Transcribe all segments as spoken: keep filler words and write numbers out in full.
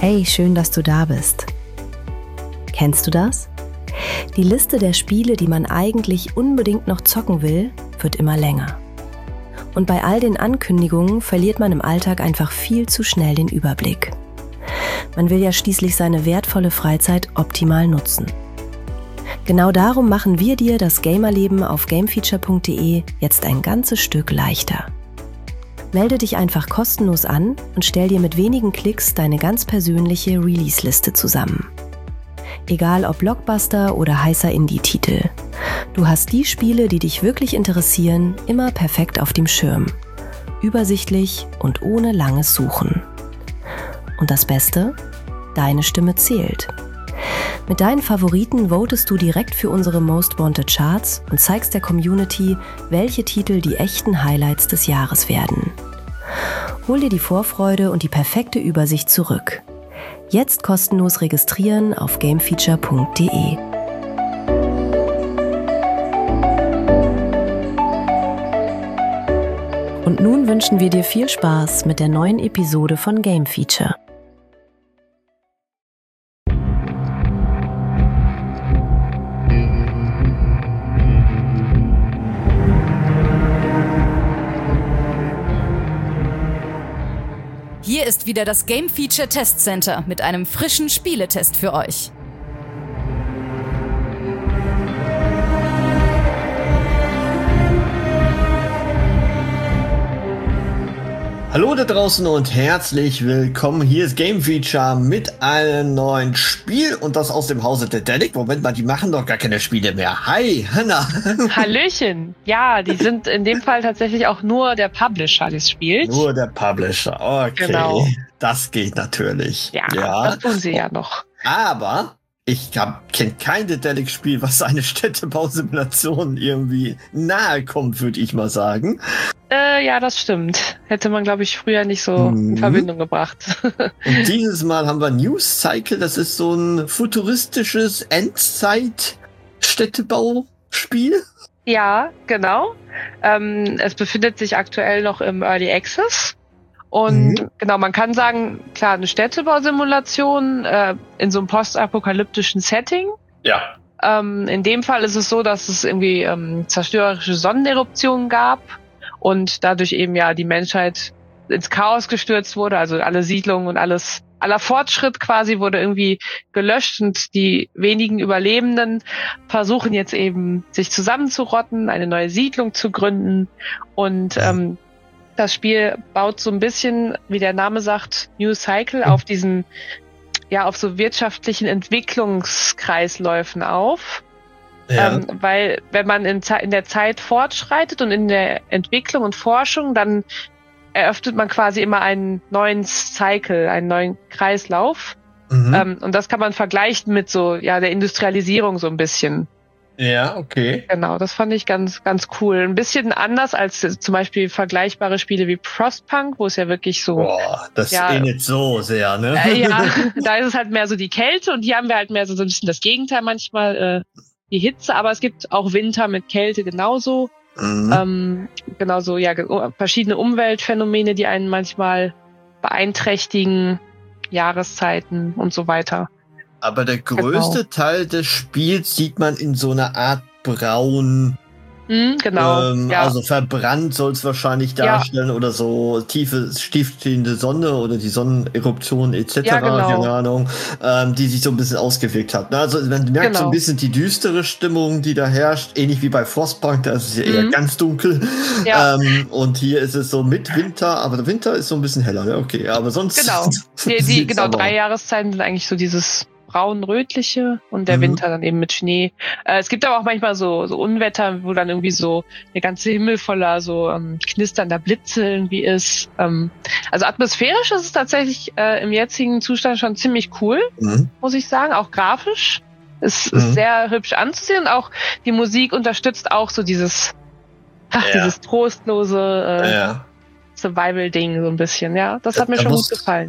Hey, schön, dass du da bist. Kennst du das? Die Liste der Spiele, die man eigentlich unbedingt noch zocken will, wird immer länger. Und bei all den Ankündigungen verliert man im Alltag einfach viel zu schnell den Überblick. Man will ja schließlich seine wertvolle Freizeit optimal nutzen. Genau darum machen wir dir das Gamerleben auf gamefeature punkt de jetzt ein ganzes Stück leichter. Melde dich einfach kostenlos an und stell dir mit wenigen Klicks deine ganz persönliche Release-Liste zusammen. Egal ob Blockbuster oder heißer Indie-Titel. Du hast die Spiele, die dich wirklich interessieren, immer perfekt auf dem Schirm. Übersichtlich und ohne langes Suchen. Und das Beste? Deine Stimme zählt. Mit deinen Favoriten votest du direkt für unsere Most Wanted Charts und zeigst der Community, welche Titel die echten Highlights des Jahres werden. Hol dir die Vorfreude und die perfekte Übersicht zurück. Jetzt kostenlos registrieren auf gamefeature punkt de. Und nun wünschen wir dir viel Spaß mit der neuen Episode von Game Feature. Hier ist wieder das Game Feature Test Center mit einem frischen Spieletest für euch. Hallo da draußen und herzlich willkommen. Hier ist Game Feature mit einem neuen Spiel und das aus dem Hause Daedalic. Moment mal, die machen doch gar keine Spiele mehr. Hi, Hanna. Hallöchen. Ja, die sind in dem Fall tatsächlich auch nur der Publisher des Spiels. Nur der Publisher, okay. Genau. Das geht natürlich. Ja, ja, das tun sie ja noch. Aber ich kenne kein Daedalic-Spiel, was eine Städtebausimulation irgendwie nahe kommt, würde ich mal sagen. Äh, ja, das stimmt. Hätte man, glaube ich, früher nicht so mhm. in Verbindung gebracht. Und dieses Mal haben wir News Cycle. Das ist so ein futuristisches Endzeit-Städtebauspiel. Ja, genau. Ähm, es befindet sich aktuell noch im Early Access. Und mhm. genau, man kann sagen, klar, eine Städtebausimulation äh, in so einem postapokalyptischen Setting. Ja. Ähm, in dem Fall ist es so, dass es irgendwie ähm, zerstörerische Sonneneruptionen gab und dadurch eben ja die Menschheit ins Chaos gestürzt wurde, also alle Siedlungen und alles, aller Fortschritt quasi wurde irgendwie gelöscht und die wenigen Überlebenden versuchen jetzt eben sich zusammenzurotten, eine neue Siedlung zu gründen und ähm, das Spiel baut so ein bisschen, wie der Name sagt, New Cycle auf diesen, ja, auf so wirtschaftlichen Entwicklungskreisläufen auf. Ja. Ähm, weil, wenn man in, in der Zeit fortschreitet und in der Entwicklung und Forschung, dann eröffnet man quasi immer einen neuen Cycle, einen neuen Kreislauf. Mhm. Ähm, und das kann man vergleichen mit so, ja, der Industrialisierung so ein bisschen. Ja, okay. Genau, das fand ich ganz, ganz cool. Ein bisschen anders als zum Beispiel vergleichbare Spiele wie Frostpunk, wo es ja wirklich so... Boah, das ja, ähnelt so sehr, ne? Äh, ja, da ist es halt mehr so die Kälte und hier haben wir halt mehr so, so ein bisschen das Gegenteil manchmal, äh, die Hitze, aber es gibt auch Winter mit Kälte genauso. Mhm. Ähm, genauso, ja, verschiedene Umweltphänomene, die einen manchmal beeinträchtigen, Jahreszeiten und so weiter. Aber der größte genau. Teil des Spiels sieht man in so einer Art braun. Mm, genau. Ähm, ja. Also verbrannt soll es wahrscheinlich darstellen ja. oder so tiefe, tiefstehende Sonne oder die Sonneneruption et cetera. Ja, genau. Keine Ahnung, ähm, die sich so ein bisschen ausgewirkt hat. Also man merkt genau. so ein bisschen die düstere Stimmung, die da herrscht, ähnlich wie bei Frostpunk, da ist es ja eher mm. ganz dunkel. Ja. Ähm, und hier ist es so mit Winter, aber der Winter ist so ein bisschen heller, ne? Okay, aber sonst. Genau. Die, die, genau, drei Jahreszeiten sind eigentlich so dieses braun-rötliche und der mhm. Winter dann eben mit Schnee. Äh, es gibt aber auch manchmal so, so Unwetter, wo dann irgendwie so der ganze Himmel voller so ähm, knisternder Blitze irgendwie ist. Ähm, also atmosphärisch ist es tatsächlich äh, im jetzigen Zustand schon ziemlich cool, mhm. muss ich sagen. Auch grafisch. Es mhm. ist sehr hübsch anzusehen und auch die Musik unterstützt auch so dieses, ach, ja. dieses trostlose äh, ja. Survival-Ding so ein bisschen. Ja, das hat mir das, schon gut gefallen.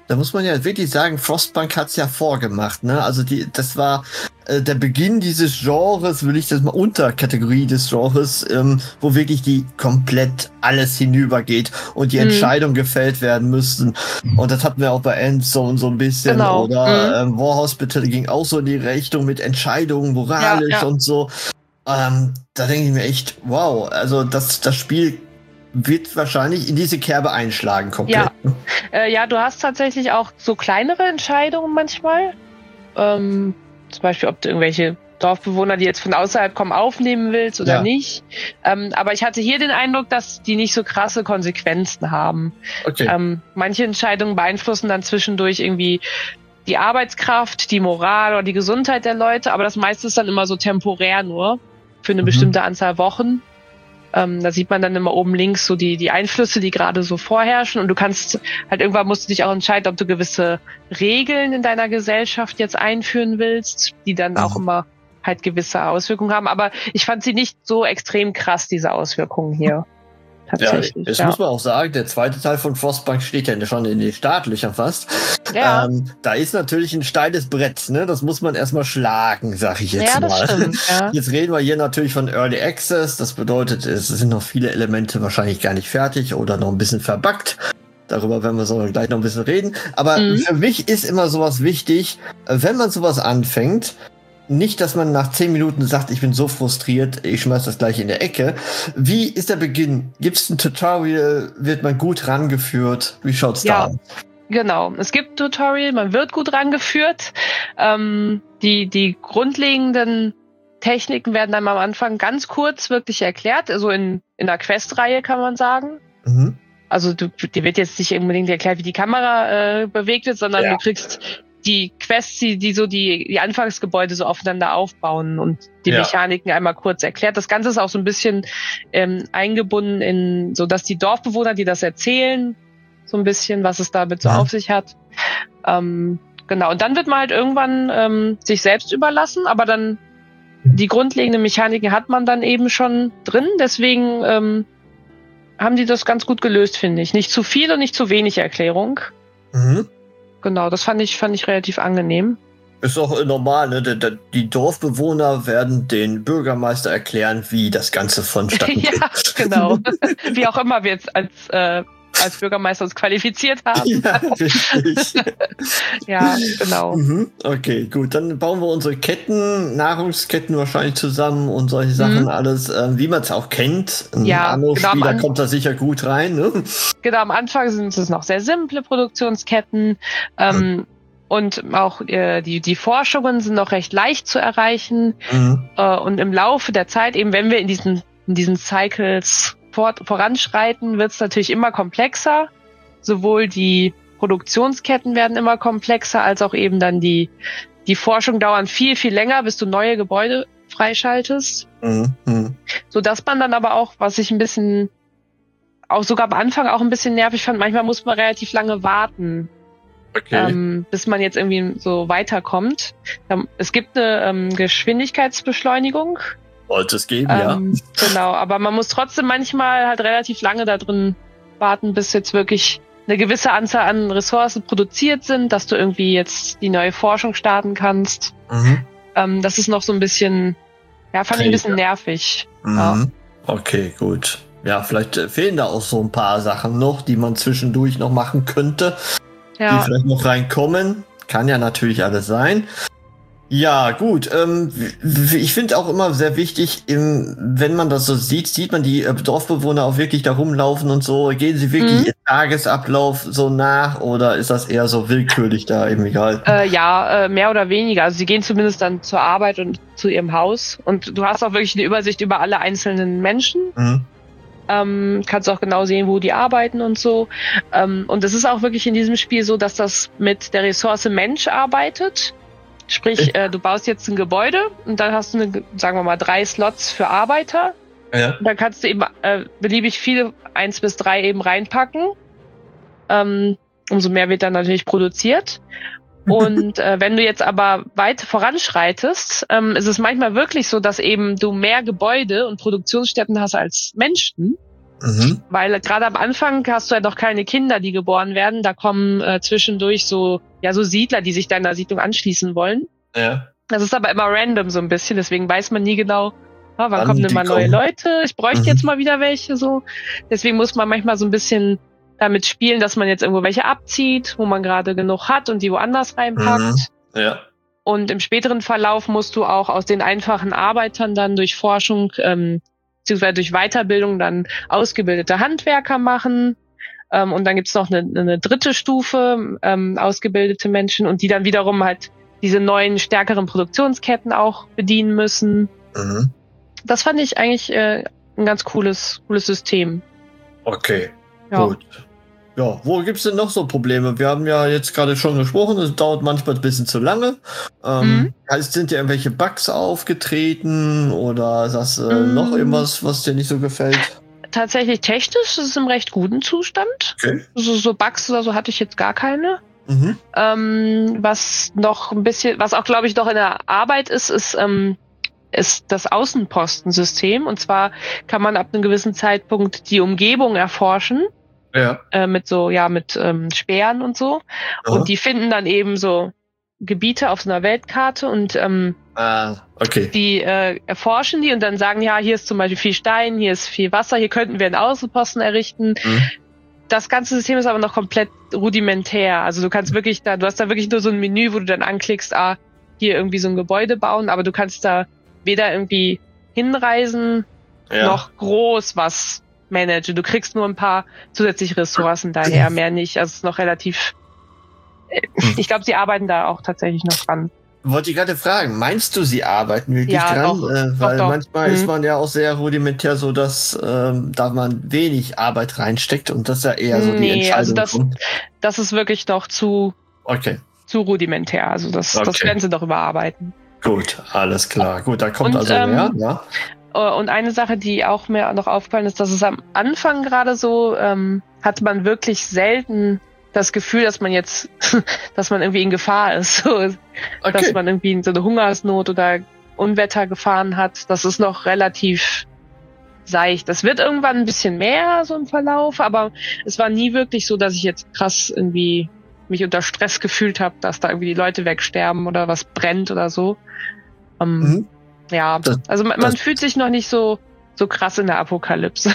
da muss man ja wirklich sagen, Frostpunk hat's ja vorgemacht, ne? Also die, das war äh, der Beginn dieses Genres, will ich das mal Unterkategorie des Genres, ähm, wo wirklich die komplett alles hinübergeht und die mhm. Entscheidungen gefällt werden müssten. Und das hatten wir auch bei Endzone so ein bisschen, genau. oder mhm. ähm, War Hospital ging auch so in die Richtung mit Entscheidungen, moralisch ja, ja. und so. Ähm, da denke ich mir echt, wow, also das, das Spiel wird wahrscheinlich in diese Kerbe einschlagen komplett. Ja, äh, ja, du hast tatsächlich auch so kleinere Entscheidungen manchmal. Ähm, zum Beispiel, ob du irgendwelche Dorfbewohner, die jetzt von außerhalb kommen, aufnehmen willst oder ja. nicht. Ähm, aber ich hatte hier den Eindruck, dass die nicht so krasse Konsequenzen haben. Okay. Ähm, manche Entscheidungen beeinflussen dann zwischendurch irgendwie die Arbeitskraft, die Moral oder die Gesundheit der Leute, aber das meiste ist dann immer so temporär nur für eine mhm. bestimmte Anzahl Wochen. Ähm, da sieht man dann immer oben links so die, die Einflüsse, die gerade so vorherrschen. Und du kannst halt irgendwann musst du dich auch entscheiden, ob du gewisse Regeln in deiner Gesellschaft jetzt einführen willst, die dann auch immer halt gewisse Auswirkungen haben. Aber ich fand sie nicht so extrem krass, diese Auswirkungen hier. Tatsächlich. Ja, das ja. muss man auch sagen, der zweite Teil von Frostpunk steht ja schon in den Startlöchern fast. Ja. Ähm, da ist natürlich ein steiles Brett, ne? Das muss man erstmal schlagen, sag ich jetzt ja, mal. Das stimmt, ja. Jetzt reden wir hier natürlich von Early Access. Das bedeutet, es sind noch viele Elemente wahrscheinlich gar nicht fertig oder noch ein bisschen verbuggt. Darüber werden wir so gleich noch ein bisschen reden. Aber mhm. für mich ist immer sowas wichtig, wenn man sowas anfängt, nicht, dass man nach zehn Minuten sagt, ich bin so frustriert, ich schmeiß das gleich in der Ecke. Wie ist der Beginn? Gibt es ein Tutorial? Wird man gut rangeführt? Wie schaut's ja, da aus? Genau, es gibt Tutorial, man wird gut rangeführt. Ähm, die, die grundlegenden Techniken werden dann am Anfang ganz kurz wirklich erklärt, also in, in der Quest-Reihe kann man sagen. Mhm. Also du, dir wird jetzt nicht unbedingt erklärt, wie die Kamera äh, bewegt wird, sondern ja. du kriegst die Quests, die, die so die, die Anfangsgebäude so aufeinander aufbauen und die ja. Mechaniken einmal kurz erklärt. Das Ganze ist auch so ein bisschen ähm, eingebunden in, so dass die Dorfbewohner, die das erzählen, so ein bisschen, was es damit so ja. auf sich hat. Ähm, genau. Und dann wird man halt irgendwann ähm, sich selbst überlassen, aber dann die grundlegenden Mechaniken hat man dann eben schon drin. Deswegen ähm, haben die das ganz gut gelöst, finde ich. Nicht zu viel und nicht zu wenig Erklärung. Mhm. Genau, das fand ich, fand ich relativ angenehm. Ist auch normal, ne? Die Dorfbewohner werden den Bürgermeister erklären, wie das Ganze vonstatten geht. Ja, genau. Wie auch immer wir jetzt als, äh, als Bürgermeister uns qualifiziert haben. Ja, richtig. Ja, genau. Mhm. Okay, gut. Dann bauen wir unsere Ketten, Nahrungsketten wahrscheinlich zusammen und solche Sachen mhm. alles, äh, wie man es auch kennt. Ein ja, Anno-Spieler genau, kommt da sicher gut rein, ne? Genau, am Anfang sind es noch sehr simple Produktionsketten. Ähm, mhm. Und auch äh, die, die Forschungen sind noch recht leicht zu erreichen. Mhm. Äh, und im Laufe der Zeit, eben wenn wir in diesen, in diesen Cycles fort, voranschreiten, wird es natürlich immer komplexer. Sowohl die Produktionsketten werden immer komplexer, als auch eben dann die, die Forschung dauern viel, viel länger, bis du neue Gebäude freischaltest. Mhm. Sodass man dann aber auch, was ich ein bisschen, auch sogar am Anfang auch ein bisschen nervig fand, manchmal muss man relativ lange warten. Okay. Ähm, bis man jetzt irgendwie so weiterkommt. Ähm, es gibt eine ähm, Geschwindigkeitsbeschleunigung. Sollte es geben, ähm, ja. Genau, aber man muss trotzdem manchmal halt relativ lange da drin warten, bis jetzt wirklich eine gewisse Anzahl an Ressourcen produziert sind, dass du irgendwie jetzt die neue Forschung starten kannst. Mhm. Ähm, das ist noch so ein bisschen, ja, fand ich ein bisschen nervig. Mhm. Ja. Okay, gut. Ja, vielleicht äh, fehlen da auch so ein paar Sachen noch, die man zwischendurch noch machen könnte. Ja. Die vielleicht noch reinkommen. Kann ja natürlich alles sein. Ja, gut. Ähm, ich finde auch immer sehr wichtig, im, wenn man das so sieht, sieht man die äh, Dorfbewohner auch wirklich da rumlaufen und so. Gehen sie wirklich mhm. ihren Tagesablauf so nach oder ist das eher so willkürlich da irgendwie gehalten? Äh, ja, äh, mehr oder weniger. Also sie gehen zumindest dann zur Arbeit und zu ihrem Haus. Und du hast auch wirklich eine Übersicht über alle einzelnen Menschen. Mhm. Ähm, kannst auch genau sehen, wo die arbeiten und so. Ähm, und es ist auch wirklich in diesem Spiel so, dass das mit der Ressource Mensch arbeitet. Sprich, äh, du baust jetzt ein Gebäude und dann hast du, eine, sagen wir mal, drei Slots für Arbeiter. Ja. Und dann kannst du eben äh, beliebig viele, eins bis drei eben reinpacken. Ähm, umso mehr wird dann natürlich produziert. Und äh, wenn du jetzt aber weit voranschreitest, ähm, ist es manchmal wirklich so, dass eben du mehr Gebäude und Produktionsstätten hast als Menschen. Mhm. Weil gerade am Anfang hast du ja noch keine Kinder, die geboren werden. Da kommen äh, zwischendurch so, ja, so Siedler, die sich deiner Siedlung anschließen wollen. Ja. Das ist aber immer random so ein bisschen, deswegen weiß man nie genau, ah, wann kommen denn mal neue Leute? Ich bräuchte mhm. jetzt mal wieder welche so. Deswegen muss man manchmal so ein bisschen damit spielen, dass man jetzt irgendwo welche abzieht, wo man gerade genug hat und die woanders reinpackt. Mhm. Ja. Und im späteren Verlauf musst du auch aus den einfachen Arbeitern dann durch Forschung ähm, beziehungsweise durch Weiterbildung dann ausgebildete Handwerker machen. Ähm, und dann gibt's noch eine, eine dritte Stufe, ähm, ausgebildete Menschen, und die dann wiederum halt diese neuen, stärkeren Produktionsketten auch bedienen müssen. Mhm. Das fand ich eigentlich äh, ein ganz cooles, cooles System. Okay, ja. Gut. Ja, wo gibt's denn noch so Probleme? Wir haben ja jetzt gerade schon gesprochen, es dauert manchmal ein bisschen zu lange. Ähm, mhm. Heißt, sind dir irgendwelche Bugs aufgetreten oder ist das äh, mhm. noch irgendwas, was dir nicht so gefällt? Tatsächlich technisch ist es im recht guten Zustand. Okay. Also so Bugs oder so hatte ich jetzt gar keine. Mhm. Ähm, was noch ein bisschen, was auch glaube ich noch in der Arbeit ist, ist, ähm, ist das Außenpostensystem. Und zwar kann man ab einem gewissen Zeitpunkt die Umgebung erforschen. Ja. Äh, mit so, ja, mit ähm, Sperren und so. Aha. Und die finden dann eben so Gebiete auf so einer Weltkarte und ähm, ah, okay. die äh, erforschen die und dann sagen, ja, hier ist zum Beispiel viel Stein, hier ist viel Wasser, hier könnten wir einen Außenposten errichten. Mhm. Das ganze System ist aber noch komplett rudimentär. Also du kannst wirklich da, du hast da wirklich nur so ein Menü, wo du dann anklickst, ah, hier irgendwie so ein Gebäude bauen, aber du kannst da weder irgendwie hinreisen, ja. noch groß was managen. Du kriegst nur ein paar zusätzliche Ressourcen daher, mehr nicht. Also es ist noch relativ, ich glaube, sie arbeiten da auch tatsächlich noch dran. Wollte ich gerade fragen, meinst du, sie arbeiten wirklich ja, dran? Doch, äh, weil doch, doch. manchmal mhm. ist man ja auch sehr rudimentär so, dass ähm, da man wenig Arbeit reinsteckt und das ja eher so die nee, Entscheidung also das, kommt. Das ist wirklich noch zu, okay. zu rudimentär. Also das, okay. das werden sie doch überarbeiten. Gut, alles klar. Gut, da kommt und, also ähm, mehr, ja. Und eine Sache, die auch mir noch aufgefallen ist, dass es am Anfang gerade so, ähm, hat man wirklich selten das Gefühl, dass man jetzt, dass man irgendwie in Gefahr ist. So, okay. Dass man irgendwie in so eine Hungersnot oder Unwetter gefahren hat. Das ist noch relativ seicht. Das wird irgendwann ein bisschen mehr so im Verlauf, aber es war nie wirklich so, dass ich jetzt krass irgendwie mich unter Stress gefühlt habe, dass da irgendwie die Leute wegsterben oder was brennt oder so. Ähm, mhm. Ja, das, also man, man fühlt sich noch nicht so so krass in der Apokalypse.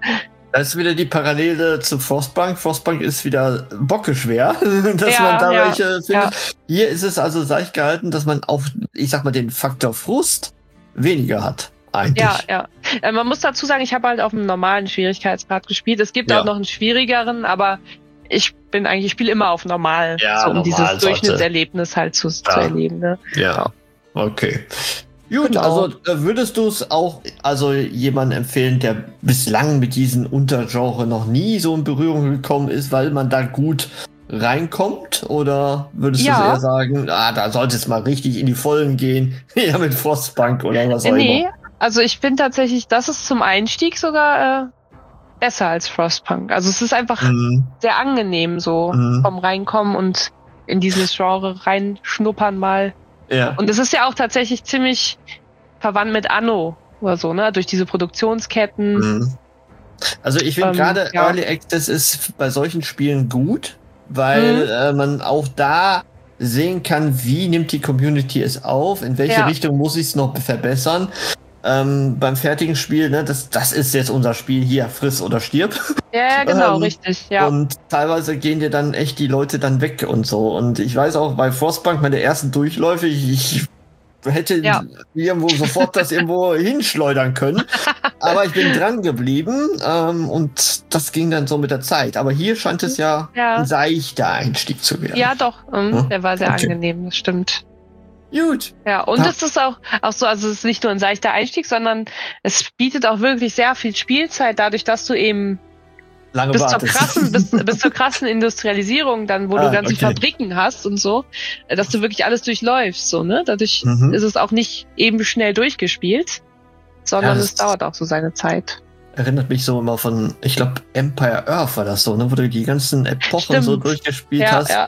Das ist wieder die Parallele zu Frostpunk. Frostpunk ist wieder bockeschwer, dass ja, man da ja, welche findet. Ja. Hier ist es also seicht gehalten, dass man auf, ich sag mal, den Faktor Frust weniger hat. Eigentlich. Ja, ja. Äh, man muss dazu sagen, ich habe halt auf einem normalen Schwierigkeitsgrad gespielt. Es gibt ja. auch noch einen schwierigeren, aber ich bin eigentlich, ich spiele immer auf normal, ja, so, um normal dieses sollte. Durchschnittserlebnis halt zu, ja. zu erleben. Ne? Ja. ja, okay. Gut, genau. Also würdest du es auch also jemandem empfehlen, der bislang mit diesen Untergenre noch nie so in Berührung gekommen ist, weil man da gut reinkommt? Oder würdest ja. du eher sagen, ah, da sollte es mal richtig in die Vollen gehen, ja, mit Frostpunk oder was auch nee, immer? Also ich finde tatsächlich, das ist zum Einstieg sogar äh, besser als Frostpunk. Also es ist einfach mhm. sehr angenehm so mhm. vom Reinkommen und in dieses Genre reinschnuppern mal. Ja. Und es ist ja auch tatsächlich ziemlich verwandt mit Anno oder so, ne? Durch diese Produktionsketten. Mhm. Also ich finde ähm, gerade ja. Early Access ist bei solchen Spielen gut, weil mhm. äh, man auch da sehen kann, wie nimmt die Community es auf, in welche ja. Richtung muss ich es noch verbessern. Ähm, beim fertigen Spiel, ne, das, das ist jetzt unser Spiel hier, friss oder stirb. Ja, genau, ähm, richtig, ja. Und teilweise gehen dir dann echt die Leute dann weg und so. Und ich weiß auch, bei Frostpunk, meine ersten Durchläufe, ich, ich hätte ja. irgendwo sofort das irgendwo hinschleudern können. Aber ich bin dran geblieben ähm, und das ging dann so mit der Zeit. Aber hier scheint es ja, ja. ein seichter Einstieg zu werden. Ja, doch, ähm, hm? der war sehr okay. angenehm, das stimmt. Gut. Ja, und es ist auch, auch so, also es ist nicht nur ein seichter Einstieg, sondern es bietet auch wirklich sehr viel Spielzeit, dadurch, dass du eben Lange bis wartest. zur krassen, bis, bis zur krassen Industrialisierung, dann, wo ah, du ganze okay. Fabriken hast und so, dass du wirklich alles durchläufst, so, ne? Dadurch mhm. ist es auch nicht eben schnell durchgespielt, sondern ja, es dauert auch so seine Zeit. Erinnert mich so immer von, ich glaube, Empire Earth war das so, ne? Wo du die ganzen Epochen Stimmt. so durchgespielt ja, hast. Ja.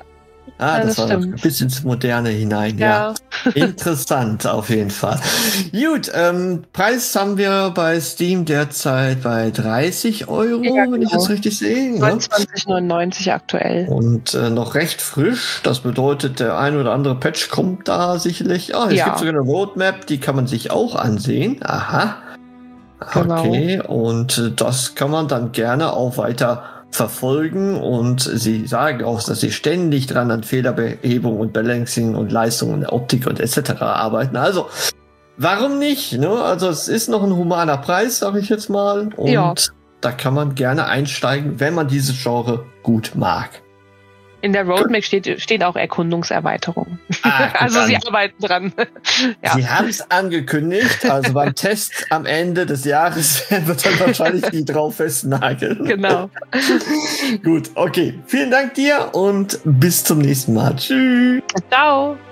Ah, ja, das, das war ein bisschen ins Moderne hinein. Ja. ja. Interessant auf jeden Fall. Gut, ähm, Preis haben wir bei Steam derzeit bei dreißig Euro, ja, genau. wenn ich das richtig sehe. neunundzwanzig neunundneunzig aktuell. Und äh, noch recht frisch. Das bedeutet, der ein oder andere Patch kommt da sicherlich. Ah, es ja. gibt sogar eine Roadmap, die kann man sich auch ansehen. Aha. Okay, genau. Und das kann man dann gerne auch weiter verfolgen, und sie sagen auch, dass sie ständig dran an Fehlerbehebung und Balancing und Leistung und Optik und et cetera arbeiten. Also, warum nicht? Ne? Also, es ist noch ein humaner Preis, sage ich jetzt mal, und ja. da kann man gerne einsteigen, wenn man dieses Genre gut mag. In der Roadmap steht, steht auch Erkundungserweiterung. Ah, also sie arbeiten dran. Ja. Sie haben es angekündigt, also beim Test am Ende des Jahres wird dann wahrscheinlich die drauf festnageln. Genau. Gut, okay. Vielen Dank dir und bis zum nächsten Mal. Tschüss. Ciao.